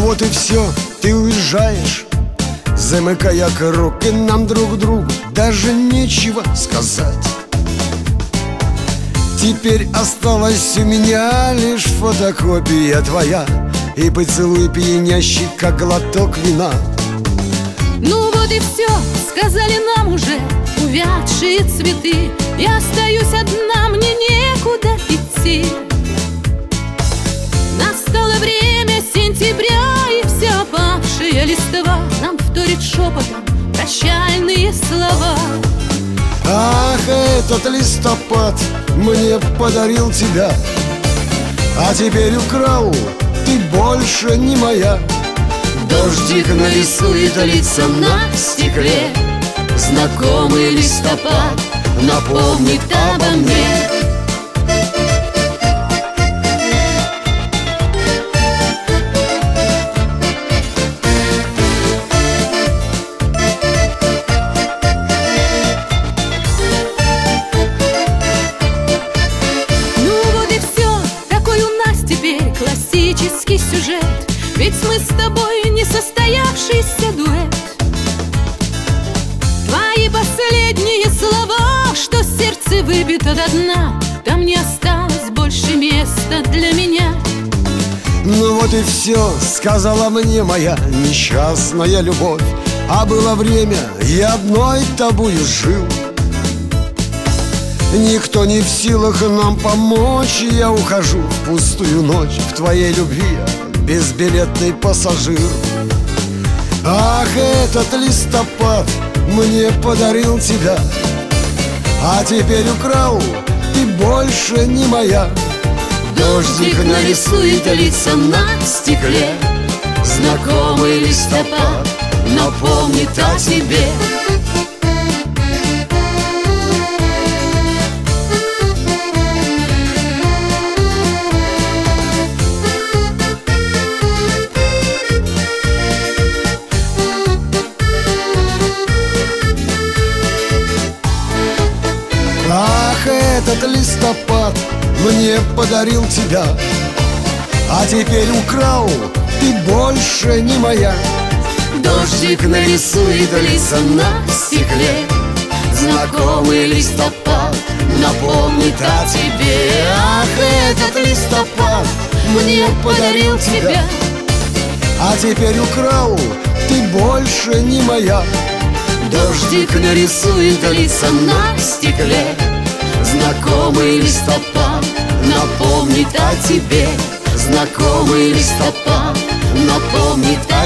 вот и все, ты уезжаешь, замыкая круг, и нам друг другу даже нечего сказать. Теперь осталась у меня лишь фотокопия твоя и поцелуй пьянящий, как глоток вина. Ну вот и все, сказали нам уже увядшие цветы. Я остаюсь одна, мне некуда идти. Настало время сентября, и вся опавшая листва нам вторит шепотом прощальные слова. Ах, этот листопад мне подарил тебя, а теперь украл, ты больше не моя. Дождик нарисует лица на стекле, знакомый листопад напомнит обо мне. Классический сюжет, ведь мы с тобой не состоявшийся дуэт. Твои последние слова, что сердце выбито до дна, там не осталось больше места для меня. Ну вот и все, сказала мне моя несчастная любовь. А было время, я одной тобою жил. Никто не в силах нам помочь, и я ухожу в пустую ночь. В твоей любви я безбилетный пассажир. Ах, этот листопад мне подарил тебя, а теперь украл, ты больше не моя. Дождик нарисует лица на стекле, знакомый листопад напомнит о тебе. Ах, этот листопад мне подарил тебя, а теперь украл, ты больше не моя. Дождик нарисует лица на стекле, знакомый листопад напомнит о тебе. Ах, этот листопад мне подарил тебя, а теперь украл, ты больше не моя. Дождик нарисует лица на стекле, знакомый листопад напомнит о тебе. Знакомый листопад напомнит о тебе.